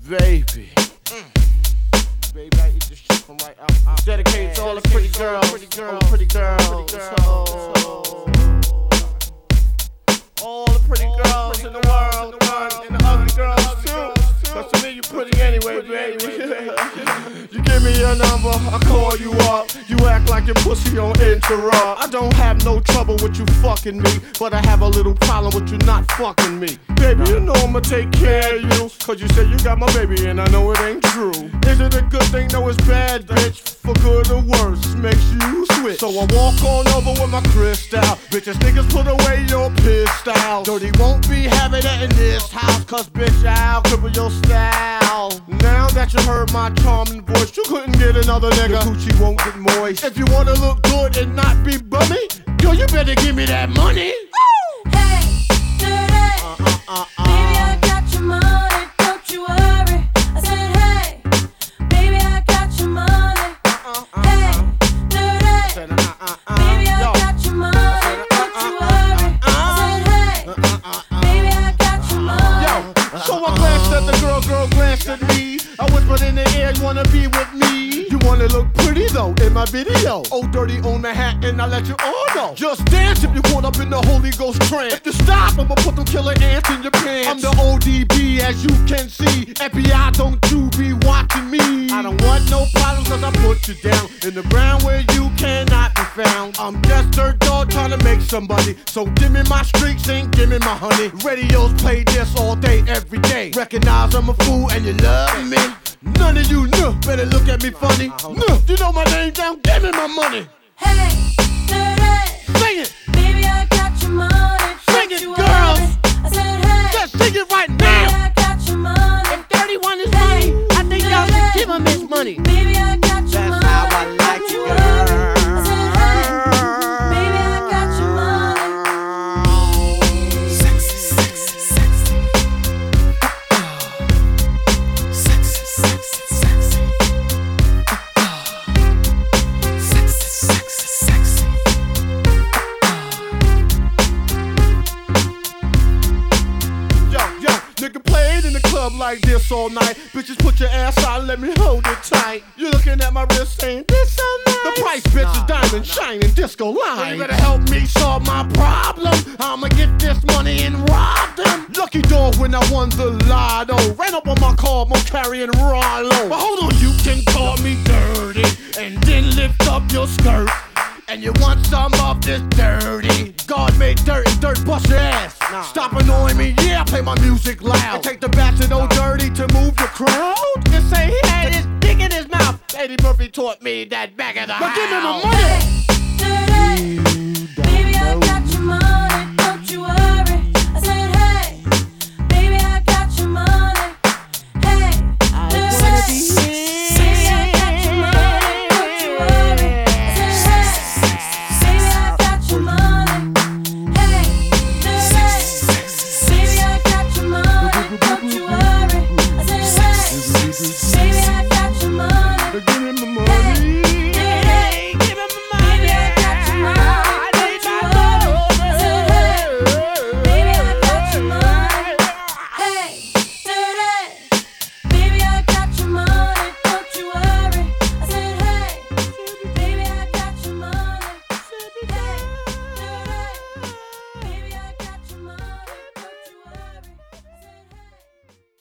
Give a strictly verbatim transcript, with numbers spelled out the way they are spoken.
Baby. Mm. Baby, I eat this shit from right out. out Dedicated to all the pretty girls, pretty girls, pretty girls, pretty girls. Oh. All the pretty girls in the world, in the world, and the ugly girls too. Cause to me you pretty anyway, baby. You give me your number, I call you up. You act like your pussy on interrupt. I don't have no trouble with you fucking me, but I have a little problem with you not fucking me. Baby, you know I'ma take care of you, cause you say you got my baby and I know it ain't true. Is it a good thing? No, it's bad, bitch. For good or worse, makes you switch. So I walk on over with my crystal. Bitches, niggas, put away your pistol. Dirty won't be having it in this house, cause bitch, I'll cripple your style. Now that you heard my charming voice, you couldn't get another nigga. Your coochie won't get moist. If you wanna look good and not be bummy, yo, you better give me that money. Woo! Hey, dirty. Uh, uh, uh, baby, I got your money, don't you worry. I said, hey, baby, I got your money. Uh, uh, hey, dirty. Said, uh, uh, uh, baby, I yo. got your money, don't you worry. I said, hey, uh, uh, uh, baby, I got your money. Yo, so I glanced at the girl, girl glanced at me. I whispered in the air, you wanna be with me? You wanna look pretty though in my video. Oh, dirty on Manhattan, I let you all know. Just dance if you caught up in the Holy Ghost trance. If you stop, I'ma put them killer ants in your pants. I'm the O D B, as you can see. F B I, don't you be watching me. I don't want no problems cause I put you down in the ground where you cannot be found. I'm just dirt dog trying to make somebody. So give me my streaks and give me my honey. Radios play this all day, every day. Recognize I'm a fool and you love me. None of you know, better look at me funny. No, you know my name down, give me my money. Hey, dirty. Sing it. Baby, I got your money. Sing it, girls. I said, hey. Just sing it right Baby, now. I got your money. If thirty-one is Hey, money, I think y'all should give him his money. Baby, I got your That's money. how I like Don't it, you girl. worry. I said, hey. Baby, I got your money. Sexy, sexy, sexy. Sexy, sexy, sexy. Sexy, sexy, sexy. Yo, yo, nigga played in the club like this all night. Bitches, put your ass out and let me hold it tight. You looking at my wrist saying, this so nice. The price, bitch, is diamond shining disco line. You better help me solve my problem. I'ma get this money and rob them. Lucky dog when I won the lotto. Ran up on my car, I'm carrying Rollo. But hold on, you can call me dirty and then lift up your skirt. And you want some of this dirty? God made dirt and dirt bust your ass. Nah, Stop annoying me, yeah, I play my music loud. And take the back to no dirty to move the crowd. And say he had his dick in his mouth. Eddie Murphy taught me that back in the house. But give me my money.